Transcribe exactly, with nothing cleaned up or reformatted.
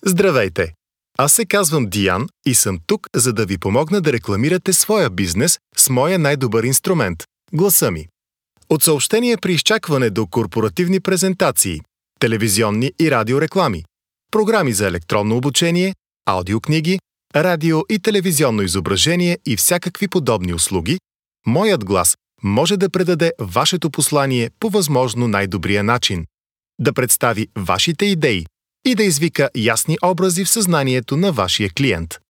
Здравейте! Аз се казвам Диан и съм тук, за да ви помогна да рекламирате своя бизнес с моя най-добър инструмент – гласа ми. От съобщения при изчакване до корпоративни презентации, телевизионни и радиореклами, програми за електронно обучение, аудиокниги, радио и телевизионно изображение и всякакви подобни услуги, моят глас може да предаде вашето послание по възможно най-добрия начин, да представи вашите идеи и да извика ясни образи в съзнанието на вашия клиент.